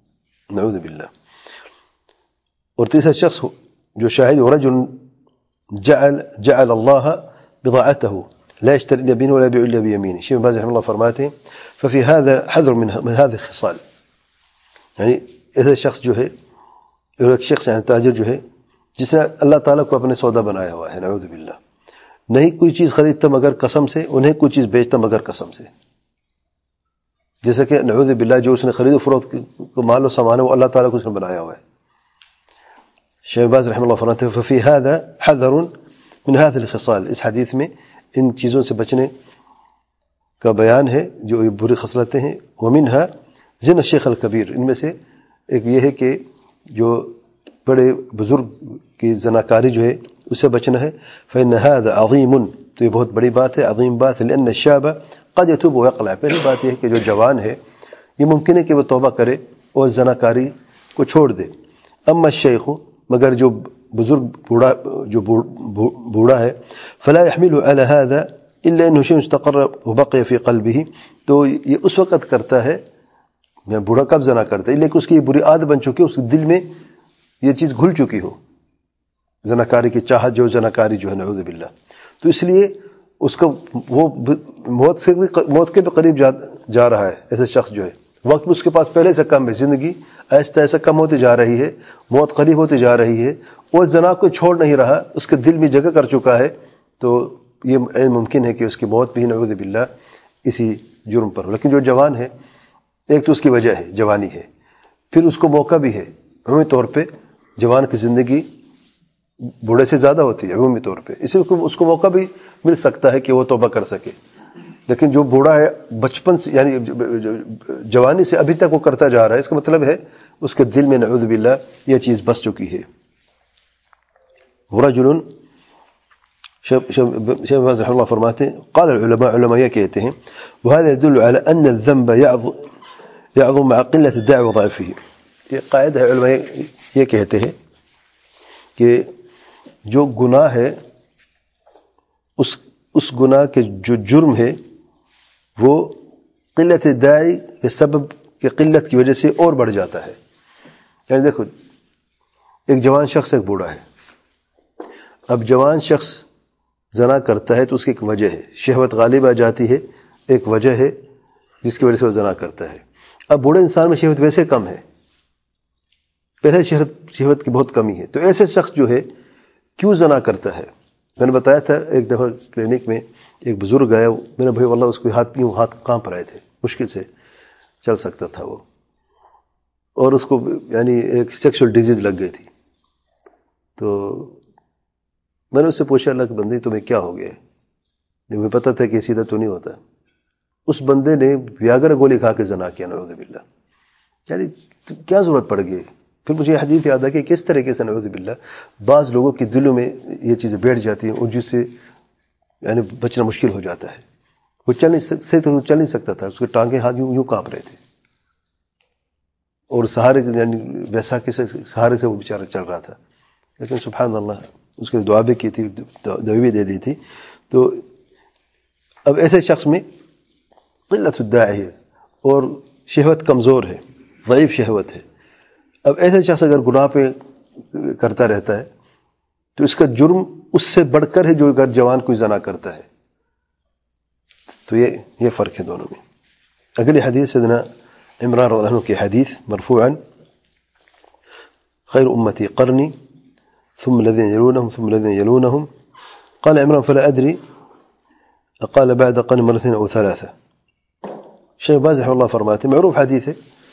[SPEAKER 1] نعوذ باللہ. اور تیسرا شخص جو شاہد رجل جعل اللہ بضاعته لا يشتري الا بيمينه ولا يبيع الا بيمينه. شیخ باز رحمہ اللہ فرماتے ہیں ففي هذا حذر من هذه الخصال. یعنی ایسا شخص جو ہے ایک شخص یعنی تاجر جو ہے جس نے اللہ تعالیٰ کو اپنے سودا بنایا ہوا ہے نعوذ باللہ. نہیں کوئی چیز خریدتا مگر قسم سے, انہیں کوئی چیز بیچتا مگر قسم سے. جیسا کہ نعوذ باللہ جو اس نے خرید و فروخت کو مال و سامان ہے وہ اللہ تعالیٰ کو اس نے بنایا ہوا ہے. شیخ باز رحمہ اللہ فرماتے ہیں ففی هذا حذر من هذه الخصال. اس حدیث میں ان چیزوں سے بچنے کا بیان ہے جو بری خصلتیں ہیں. ومنها زنا الشیخ الکبیر. ان میں سے ایک یہ ہے کہ جو بڑے بزرگ کی زناکاری جو ہے اس سے بچنا ہے. فإن هذا عظیم. تو یہ بہت بڑی بات ہے, عظیم بات ہے. لأن الشاب قد يتوب ويقلع. پہلی بات یہ ہے کہ جو جوان ہے یہ ممکن ہے کہ وہ توبہ کرے اور زناکاری کو چھوڑ دے. اما الشیخ, مگر جو بزرگ بوڑھا ہے, فلا يحمل على هذا الا انه شيء استقر وبقي في قلبه. تو یہ اس وقت کرتا ہے, میں بوڑھا کب زنا کرتا ہے, لیکن اس کی بری عادت بن چکی ہے, اس کے دل میں یہ چیز گھل چکی ہو, زناکاری کی چاہت جو زناکاری جو ہے نعوذ باللہ. تو اس لیے اس کا وہ موت کے بھی قریب جا رہا ہے. ایسے شخص جو ہے وقت اس کے پاس پہلے سے کم ہے, زندگی ایسا ایسا کم ہوتی جا رہی ہے, موت قریب ہوتی جا رہی ہے, اور زنا کو چھوڑ نہیں رہا, اس کے دل میں جگہ کر چکا ہے. تو یہ ممکن ہے کہ اس کی موت بھی نعوذ باللہ اسی جرم پر ہو. لیکن جو جوان ہے, ایک تو اس کی وجہ ہے جوانی ہے, پھر اس کو موقع بھی ہے. عمومی طور پہ جوان کی زندگی بوڑھے سے زیادہ ہوتی ہے عمومی طور پہ, اسی لیے اس کو موقع بھی مل سکتا ہے کہ وہ توبہ کر سکے. لیکن جو بوڑھا ہے بچپن سے یعنی جوانی سے ابھی تک وہ کرتا جا رہا ہے, اس کا مطلب ہے اس کے دل میں نعوذ باللہ یہ چیز بس چکی ہے. رجل شیخ باز رحمہ اللہ فرماتے ہیں قال العلماء, علماء یہ کہتے ہیں وهذا يدل على ان الذنب يعظم مع قلة الداعي وضعفه. یہ قاعدہ ہے, علماء یہ کہتے ہیں کہ جو گناہ ہے اس گناہ کے جو جرم ہے وہ قلت داعی کے سبب کے قلت کی وجہ سے اور بڑھ جاتا ہے. یعنی دیکھو ایک جوان شخص ایک بوڑھا ہے, اب جوان شخص زنا کرتا ہے تو اس کی ایک وجہ ہے, شہوت غالب آ جاتی ہے, ایک وجہ ہے جس کی وجہ سے وہ زنا کرتا ہے. اب بوڑھے انسان میں شہوت ویسے کم ہے, پہلے شہوت کی بہت کمی ہے. تو ایسے شخص جو ہے کیوں زنا کرتا ہے. میں نے بتایا تھا ایک دفعہ کلینک میں ایک بزرگ آیا, میرا بھائی واللہ اس کو ہاتھ کانپ رہے تھے, مشکل سے چل سکتا تھا وہ, اور اس کو یعنی ایک سیکشل ڈیزیز لگ گئی تھی. تو میں نے اس سے پوچھا اللہ کے بندے تمہیں کیا ہو گیا, مجھے پتا تھا کہ سیدھا تو نہیں ہوتا. اس بندے نے ویاگرا گولی کھا کے زنا کیا نعوذ باللہ. یعنی کیا ضرورت پڑ گئی. پھر مجھے یہ حدیث یاد ہے کہ کس طریقے سے نعوذ باللہ بعض لوگوں کے دلوں میں یہ چیزیں بیٹھ جاتی ہیں اور جس سے یعنی بچنا مشکل ہو جاتا ہے. وہ چل نہیں سکتا تھا, اس کے ٹانگیں ہاتھ یوں کانپ رہے تھے, اور سہارے یعنی بیساکھی سے سہارے سے وہ بیچارہ چل رہا تھا. لیکن سبحان اللہ اس کے دعا بھی کی تھی, دعوی بھی دے دی تھی. تو اب ایسے شخص میں قلت الداعی ہے اور شہوت کمزور ہے, ضعیف شہوت ہے. اب ایسے شخص اگر گناہ پہ کرتا رہتا ہے تو اس کا جرم اس سے بڑھ کر ہے جو اگر جوان کوئی زنا کرتا ہے. تو یہ فرق ہے دونوں میں. اگلی حدیث سیدنا عمران رضی اللہ عنہ کی حدیث مرفوعا خیر امتی قرنی ثم الذين يلونهم ثم الذين يلونهم. قال عمران فلا أدري قال بعد قرن مرتين أو ثلاثة. شیخ باز رحمہ اللہ فرماتے ہیں معروف حدیث ہے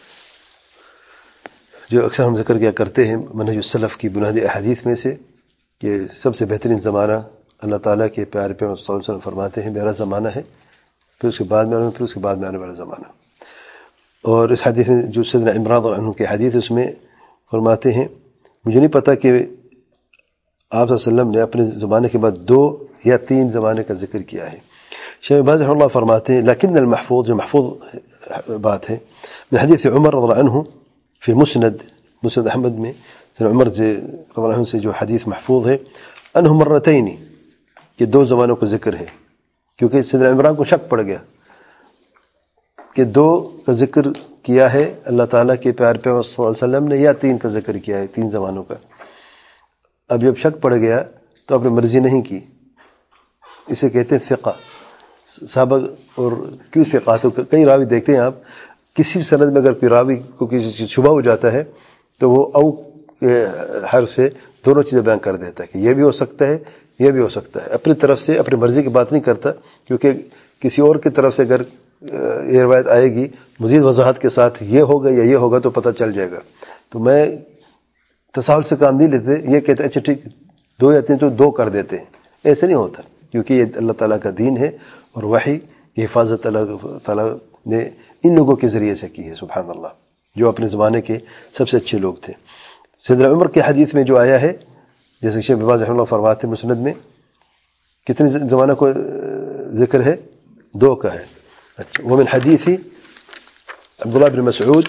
[SPEAKER 1] جو اکثر ہم ذکر کیا کرتے ہیں منہج السلف کی بنیادی احادیث میں سے کہ سب سے بہترین زمانہ اللہ تعالیٰ کے پیارے پیغمبر صلی اللہ علیہ وسلم فرماتے ہیں میرا زمانہ ہے, پھر اس کے بعد میں پھر اس کے بعد میں آنے والا زمانہ. اور اس حدیث میں جو سیدنا عمران رضی اللہ عنہ کی حدیث اس میں فرماتے ہیں مجھے نہیں پتہ کہ آپ صلی اللہ علیہ وسلم نے اپنے زمانے کے بعد 2 یا 3 زمانے کا ذکر کیا ہے. شیخ باز رحمہ اللہ فرماتے ہیں لیکن المحفوظ جو محفوظ بات ہے من حدیث عمر رضی اللہ عنہ فی مسند احمد میں سیدنا عمر رضی اللہ عنہ سے جو حدیث محفوظ ہے انہ مرتین, کہ 2 زمانوں کا ذکر ہے, کیونکہ سیدنا عمران کو شک پڑ گیا کہ 2 کا ذکر کیا ہے اللہ تعالیٰ کے پیارے پیغمبر صلی اللہ علیہ وسلم نے، یا 3 کا ذکر کیا ہے، 3 زمانوں کا. اب جب شک پڑ گیا تو آپ نے مرضی نہیں کی، اسے کہتے ہیں ثقہ. صحابہ اور کیوں ثقہ؟ تو کئی راوی دیکھتے ہیں آپ، کسی بھی سند میں اگر کوئی راوی کو کسی چیز شبہ ہو جاتا ہے تو وہ او کے حرف سے دونوں چیزیں بیان کر دیتا ہے کہ یہ بھی ہو سکتا ہے، یہ بھی ہو سکتا ہے. اپنی طرف سے اپنی مرضی کی بات نہیں کرتا، کیونکہ کسی اور کی طرف سے اگر یہ روایت آئے گی مزید وضاحت کے ساتھ یہ ہوگا یا یہ ہوگا تو پتہ چل جائے گا. تو میں تساہل سے کام نہیں لیتے، یہ کہتے ہیں اچھا ٹھیک 2 یا 3 تو 2 کر دیتے ہیں. ایسے نہیں ہوتا، کیونکہ یہ اللہ تعالیٰ کا دین ہے اور وحی کی حفاظت اللہ تعالیٰ نے ان لوگوں کے ذریعے سے کی ہے. سبحان اللہ، جو اپنے زمانے کے سب سے اچھے لوگ تھے. سیدنا عمر کے حدیث میں جو آیا ہے، جیسے شیخ بن باز رحمہ اللہ فرماتے ہیں مسند میں، کتنے زمانہ کو ذکر ہے؟ 2 کا ہے. اچھا، ومن حدیث عبداللہ بن مسعود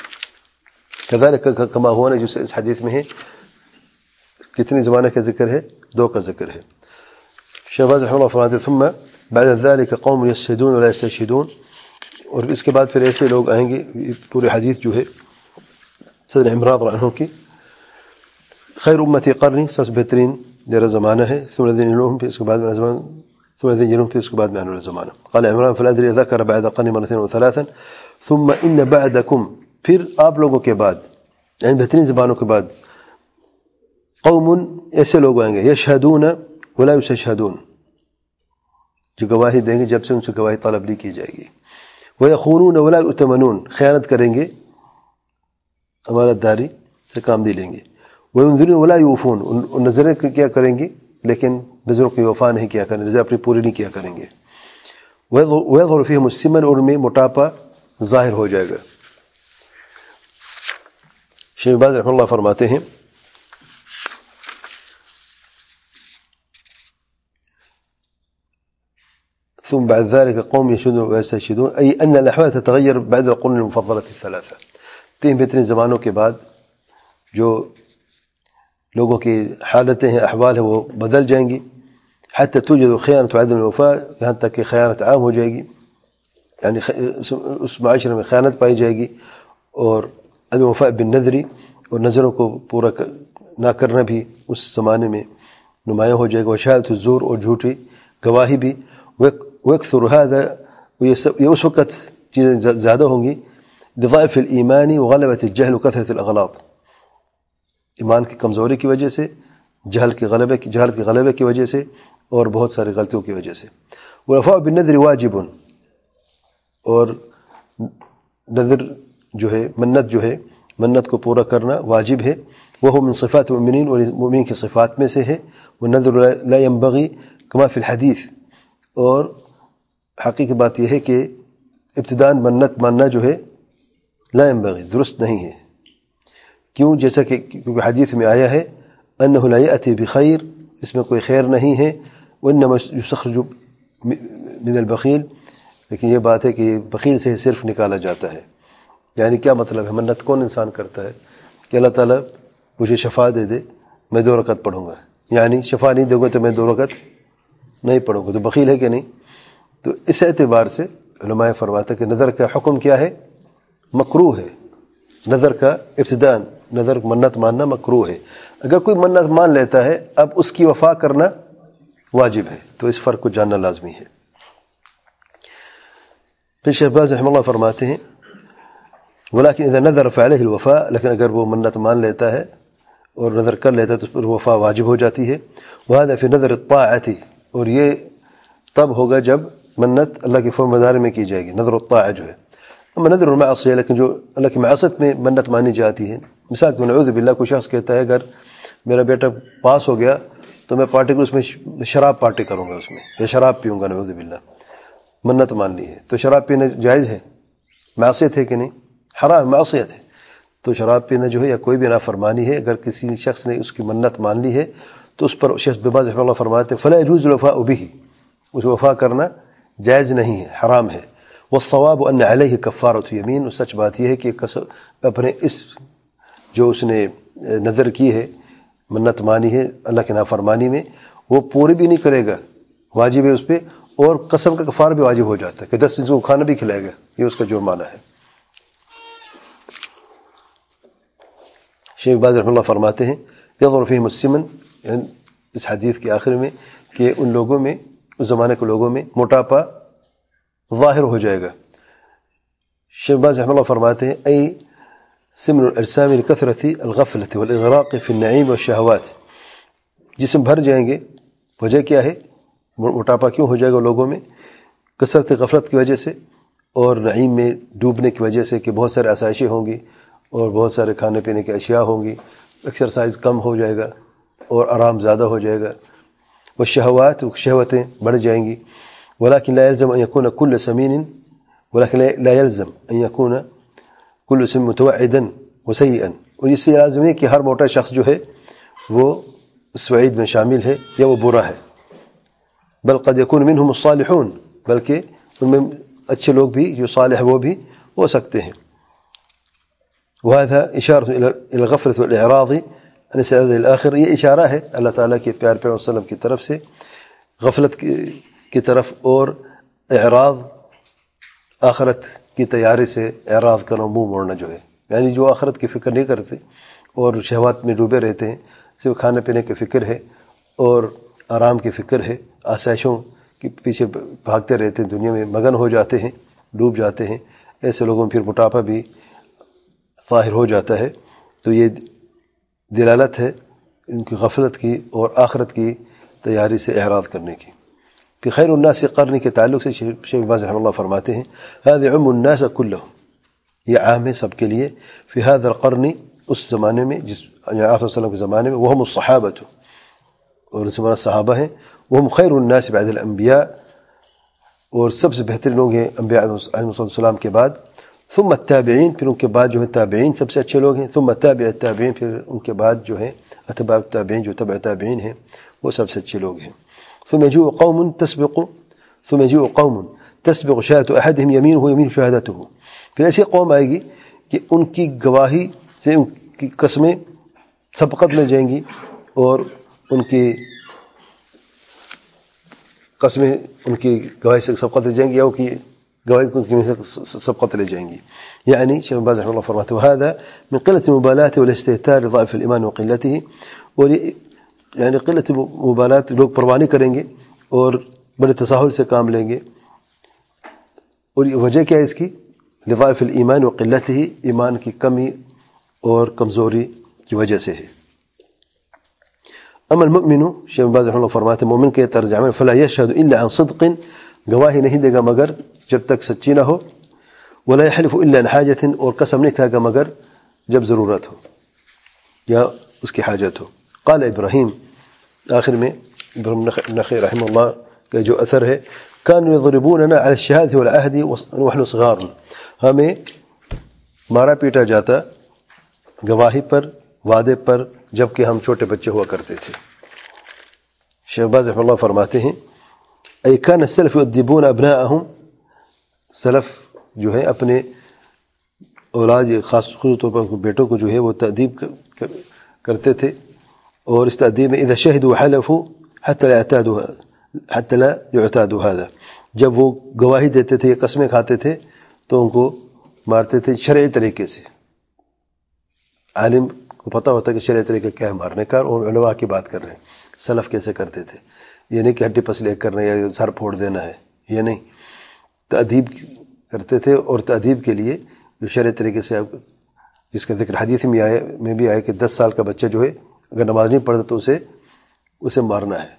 [SPEAKER 1] كذلك كما هو جو اس حدیث میں ہے، کتنے زمانہ کا ذکر ہے؟ 2 کا ذکر ہے. شیخ باز رحمہ اللہ فرماتے ثم بعد ذلك قوم يشهدون ولا يستشهدون، اور اس کے بعد پھر ایسے لوگ آئیں گے. پورے حدیث جو ہے سیدنا عمران رضی اللہ عنہ کی، خیر امتی قرنی، سب سے بہترین میرا زمانہ ہے، ثم الذين يلونهم، پھر اس کے بعد میرا زمانہ، ثم الذين يلونهم، پھر اس کے بعد میرا زمانہ. قال عمران فلا ادري ذكر بعد قرن مرتين وثلاثا ثم ان بعدكم، پھر آپ لوگوں کے بعد یعنی بہترین زبانوں کے بعد، قوم ایسے لوگ آئیں گے یشہدون ولا یستشہدون، جو گواہی دیں گے جب سے ان سے گواہی طلب نہیں کی جائے گی. ویخونون ولا یؤتمنون، خیانت کریں گے، امانت داری سے کام نہیں لیں گے. وینذرون ولا یوفون، نظریں کیا کریں گے لیکن نظروں کی وفا نہیں کیا کریں گے، نظر اپنی پوری نہیں کیا کریں گے. ویظہر فیہم السمن، اور ان میں موٹاپا ظاہر ہو جائے گا. شیخ باز رحمہ اللہ فرماتے ہیں ثم بعد ذلك قوم يشهدون ويستشهدون، أي أن الأحوال تتغير بعد القرون المفضلة الثلاثة. 3 بہترین زمانوں کے بعد جو لوگوں کی حالتیں ہیں، احوال ہیں، وہ بدل جائیں گی. حتى توجد خیانة وعدم الوفاء، یہاں تک کہ خیانت عام ہو جائے گی، یعنی اس معاشرے میں خیانت پائی جائے گی، اور عدم وفاء بالنذر، اور نظروں کو پورا نہ کرنا بھی اس زمانے میں نمایاں ہو جائے گا. وشہادۃ الزور، اور جھوٹی گواہی بھی. ویکثر هذا، یہ اس وقت چیزیں زیادہ ہوں گی. لضعف الایمان وغلبۃ الجہل وکثرۃ الاغلاط، ایمان کی کمزوری کی وجہ سے، جہالت کے غلبے کی وجہ سے، اور بہت ساری غلطیوں کی وجہ سے. والوفاء بالنذر واجب، اور نذر جو ہے، منت جو ہے، منت کو پورا کرنا واجب ہے. وہ من صفات المؤمنین، اور مومنین کی صفات میں سے ہے. والنذر لا ينبغي كما في الحدیث، اور حقیقی بات یہ ہے کہ ابتداءً منت ماننا جو ہے لا ينبغي، درست نہیں ہے. کیوں؟ جیسا کہ کیونکہ حدیث میں آیا ہے انه لا يأتي بخیر، اس میں کوئی خیر نہیں ہے. وانما يستخرج من البخیل، لیکن یہ بات ہے کہ بخیل سے صرف نکالا جاتا ہے. یعنی کیا مطلب ہے؟ منت کون انسان کرتا ہے کہ اللہ تعالیٰ مجھے شفا دے دے، میں 2 رکعت پڑھوں گا، یعنی شفا نہیں دے گا تو میں 2 رکعت نہیں پڑھوں گا، تو بخیل ہے کہ نہیں؟ تو اس اعتبار سے علماء فرماتے ہیں کہ نظر کا حکم کیا ہے؟ مکروہ ہے. نظر کا ابتداء نظر منت ماننا مکروہ ہے. اگر کوئی منت مان لیتا ہے، اب اس کی وفا کرنا واجب ہے. تو اس فرق کو جاننا لازمی ہے. پھر شیخ باز رحمہ اللہ فرماتے ہیں ولیکن اذا نذر فعلیہ الوفاء، لیکن اگر وہ منت مان لیتا ہے اور نظر کر لیتا ہے تو اس پر وفا واجب ہو جاتی ہے. وهذا فی نظر الطاعۃ، اور یہ تب ہوگا جب منت اللہ کی فرمانبرداری میں کی جائے گی، نظر الطاعہ جو ہے. اما نظر المعصیہ، لیکن جو اللہ کی معصیت میں منت مانی جاتی ہے، مثال کہ نعوذ باللہ کوئی شخص کہتا ہے اگر میرا بیٹا پاس ہو گیا تو میں پارٹی کو اس میں شراب پارٹی کروں گا، اس میں یا شراب پیوں گا، نعوذ باللہ منت مان لی ہے. تو شراب پینا جائز ہے؟ معصیت ہے کہ نہیں؟ حرام، معصیت ہے. تو شراب پینا جو ہے یا کوئی بھی نافرمانی ہے، اگر کسی شخص نے اس کی منت مان لی ہے تو اس پر شیخ بن باز رحمہ اللہ فرماتے ہیں فلا يجوز الوفاء به، اس وفا کرنا جائز نہیں ہے، حرام ہے. والصواب ان علیہ کفارۃ یمین، اور سچ بات یہ ہے کہ اپنے اس جو اس نے نظر کی ہے، منت مانی ہے اللہ کی نافرمانی میں، وہ پوری بھی نہیں کرے گا، واجب ہے اس پہ، اور قسم کا کفارہ بھی واجب ہو جاتا ہے کہ 10 مسکینوں کو کھانا بھی کھلائے گا، یہ اس کا جرمانہ ہے۔ شیخ باز رحمہ اللہ فرماتے ہیں یظہر فیہم السمن، یعنی اس حدیث کے آخر میں کہ ان لوگوں میں، اس زمانے کے لوگوں میں موٹاپا ظاہر ہو جائے گا۔ شیخ باز رحمہ اللہ فرماتے ہیں ای سمن الاجسام لکثرت الغفلۃ والاغراق فی النعیم والشہوات، جسم بھر جائیں گے، وجہ کیا ہے موٹاپا کیوں ہو جائے گا لوگوں میں؟ کثرت غفلت کی وجہ سے اور نعیم میں ڈوبنے کی وجہ سے کہ بہت سارے آسائشیں ہوں گی اور بہت سارے کھانے پینے کی اشیاء ہوں گی، ایکسرسائز کم ہو جائے گا اور آرام زیادہ ہو جائے گا، والشہوات، شہوتیں بڑھ جائیں گی۔ ولكن لا يلزم أن يكون كل سمين، ولكن لا يلزم أن يكون كل سمين متوعدا وسيئا، اور اس سے لازم نہیں کہ ہر موٹا شخص جو ہے وہ اس وعید میں شامل ہے یا وہ برا ہے، بل قد يكون منهم الصالحون، بلکہ ان میں اچھے لوگ بھی جو صالح وہ بھی ہو سکتے ہیں۔ وهذا إشارة إلى الغفلة والإعراض عن السعادة الآخرة، یہ اشارہ ہے اللہ تعالیٰ کے پیار پیغمبر صلی اللہ علیہ وسلم کی طرف سے غفلت کی طرف اور اعراض، آخرت کی تیاری سے اعراض کرنا، منہ موڑنا جو ہے، یعنی جو آخرت کی فکر نہیں کرتے اور شہوات میں ڈوبے رہتے ہیں، صرف کھانے پینے کی فکر ہے اور آرام کی فکر ہے، آسائشوں کے پیچھے بھاگتے رہتے ہیں، دنیا میں مگن ہو جاتے ہیں، ڈوب جاتے ہیں، ایسے لوگوں میں پھر موٹاپا بھی ظاہر ہو جاتا ہے۔ تو یہ دلالت ہے ان کی غفلت کی اور آخرت کی تیاری سے اعراض کرنے کی۔ پھر خیر الناس قرنی کے تعلق سے شیخ باز رحمہ اللہ فرماتے ہیں هذا عم الناس كلهم، یہ عام ہے سب کے لیے، فی هذا القرن، اس زمانے میں، جس آپ صلی اللہ علیہ وسلم کے زمانے میں، وهم الصحابۃ، اور اس زمانہ صحابہ ہیں، وهم خیر الناس بعد الانبیاء، اور سب سے بہترین لوگ ہیں انبیاء علیہ السلام کے بعد، ثم التابعین، پھر ان کے بعد جو ہے تابعین سب سے اچھے لوگ ہیں، ثم تابع التابعین، پھر ان کے بعد جو ہے اتباع التابعین، جو تبع تابعین ہیں وہ سب سے اچھے لوگ ہیں۔ ثم يجيء قوم تسبق شهادة أحدهم يمينه يمين شهادته، پھر ایسی قوم آئے گی کہ ان کی گواہی سے ان کی قسمیں سبقت لے جائیں گی، اور ان کی قسمیں ان کی گواہی سے سبقت لے جائیں گی، یا ان کی گواہی سے سبقت لے جائیں گی۔ یعنی شیخ باز رحمہ اللہ فرماتے ہیں وهذا من قلة المبالاة والاستهتار لضعف الإيمان وقلته، اور یہ یعنی قلت مبالات، لوگ پرواہ نہیں کریں گے اور بڑے تساہل سے کام لیں گے، اور یہ وجہ کیا ہے اس کی؟ لضعف الایمان وقلته، ایمان کی کمی اور کمزوری کی وجہ سے ہے۔ اما المؤمن، شیخ باز رحمہ اللہ فرماتے ہیں مومن کے طرز عمل فلا يشهد الا عن صدق، گواہی نہیں دے گا مگر جب تک سچی نہ ہو، ولا يحلف الا عن حاجة، اور قسم نہیں کھائے گا مگر جب ضرورت ہو یا اس کی حاجت ہو۔ قال ابراہیم، آخر میں ابراہیم نخعی رحمہ اللہ کا جو اثر ہے، كانوا يضربوننا على الشهادة والعهد ونحن صغار، ہمیں مارا پیٹا جاتا گواہی پر، وعدے پر، جبکہ ہم چھوٹے بچے ہوا کرتے تھے۔ شیخ باز رحمہ اللہ فرماتے ہیں اي كان السلف يؤدبون ابناءهم، سلف جو ہے اپنے اولاد، خاص طور پر بیٹوں کو جو ہے وہ تأدیب کرتے تھے، اور اس تأدیب میں اذا شهدوا وحلفوا حتى لا يعتادوا هذا، جب وہ گواہی دیتے تھے، قسمیں کھاتے تھے تو ان کو مارتے تھے شرعی طریقے سے۔ عالم کو پتہ ہوتا ہے کہ شرعی طریقہ کیا ہے مارنے کا، اور علماء کی بات کر رہے ہیں سلف کیسے کرتے تھے، یہ نہیں کہ ہڈی پسلی کرنا یا سر پھوڑ دینا ہے، یہ نہیں، تأدیب کرتے تھے، اور تأدیب کے لیے جو شرعی طریقے سے، جس کا ذکر حدیث میں بھی آیا کہ 10 سال کا بچہ جو ہے اگر نماز نہیں پڑھتا تو اسے مارنا ہے،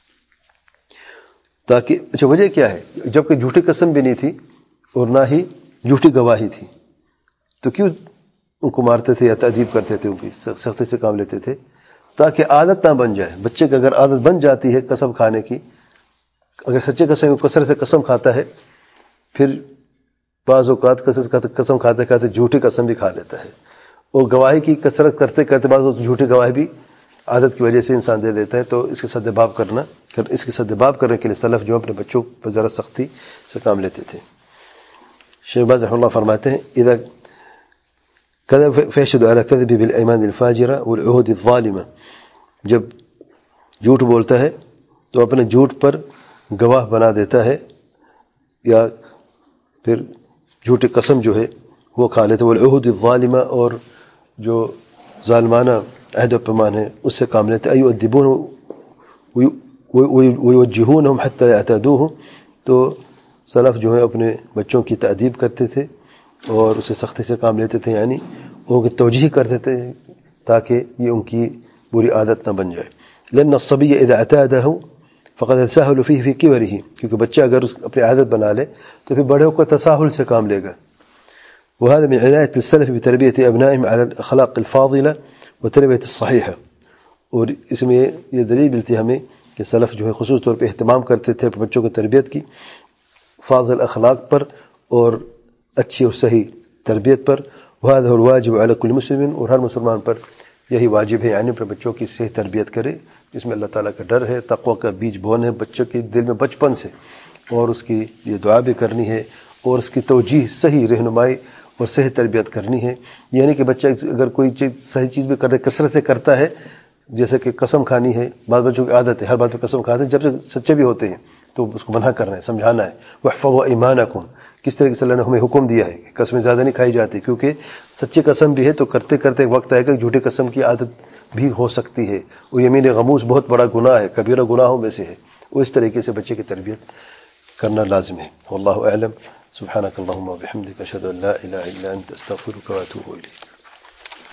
[SPEAKER 1] تاکہ اچھا وجہ کیا ہے؟ جبکہ جھوٹی قسم بھی نہیں تھی اور نہ ہی جھوٹی گواہی تھی، تو کیوں ان کو مارتے تھے یا تأدیب کرتے تھے، ان کی سختی سے کام لیتے تھے؟ تاکہ عادت نہ بن جائے بچے کی، اگر عادت بن جاتی ہے قسم کھانے کی، اگر سچے قسم کثرت سے قسم کھاتا ہے، پھر بعض اوقات قسم کھاتے کھاتے جھوٹی قسم بھی کھا لیتا ہے، اور گواہی کی کثرت کرتے کرتے بعض جھوٹی گواہی بھی عادت کی وجہ سے انسان دے دیتا ہے، تو اس کے سدباب کرنے کے لیے سلف جو اپنے بچوں پر ذرا سختی سے کام لیتے تھے۔ شیخ باز رحمہ اللہ فرماتے ہیں اذا كذب فيشهد على كذبه بالايمان الفاجره والعهود الظالمه، جب جھوٹ بولتا ہے تو اپنے جھوٹ پر گواہ بنا دیتا ہے یا پھر جھوٹی قسم جو ہے وہ کھا لیتے. والعہد الظالمہ اور جو ظالمانہ عہد و پیمان ہے اس سے کام لیتے. ایؤدبون ویوجہونہم حتی یعتادوہ. تو سلف جو ہے اپنے بچوں کی تأدیب کرتے تھے اور اسے سختی سے کام لیتے تھے، یعنی ان کی توجیہ کرتے تھے تاکہ یہ ان کی بری عادت نہ بن جائے. لأن الصبی اذا اعتادہ فقد يتساهل فيه في كبره، کیونکہ بچہ اگر اپنی عادت بنا لے تو پھر بڑے ہو کر تساہل سے کام لے گا. وهذا من عنایة السلف بتربیة ابنائهم على الاخلاق الفاضلة وتربیة الصحیحة. اور اس میں یہ دلیل ملتی ہے ہمیں کہ سلف جو ہے خصوص طور پہ اہتمام کرتے تھے بچوں کی تربیت کی فاضل اخلاق پر اور اچھی اور صحیح تربیت پر. وهذا هو الواجب على كل مسلم، اور ہر مسلمان پر یہی واجب ہے، یعنی اپنے بچوں کی صحیح تربیت کرے جس میں اللہ تعالیٰ کا ڈر ہے، تقوی کا بیج بونا ہے بچوں کے دل میں بچپن سے، اور اس کی یہ دعا بھی کرنی ہے اور اس کی توجیہ صحیح رہنمائی اور صحیح تربیت کرنی ہے. یعنی کہ بچہ اگر کوئی چیز صحیح چیز بھی کرے کثرت سے کرتا ہے، جیسے کہ قسم کھانی ہے، بعض بچوں کی عادت ہے ہر بات پہ قسم کھاتے ہیں، جب سے سچے بھی ہوتے ہیں تو اس کو منع کرنا ہے، سمجھانا ہے. واحفظوا ایمانکم، کس طرح سے اللہ نے ہمیں حکم دیا ہے کہ قسمیں زیادہ نہیں کھائی جاتی، کیونکہ سچی قسم بھی ہے تو کرتے کرتے ایک وقت آئے گا جھوٹی قسم کی عادت بھی ہو سکتی ہے. وہ یمین غموس بہت بڑا گناہ ہے، کبیرہ گناہوں میں سے ہے. وہ اس طریقے سے بچے کی تربیت کرنا لازم ہے. واللہ اعلم. سبحانک اللہم وبحمدک اشہد ان لا الہ الا انت استغفرک واتوب الیک.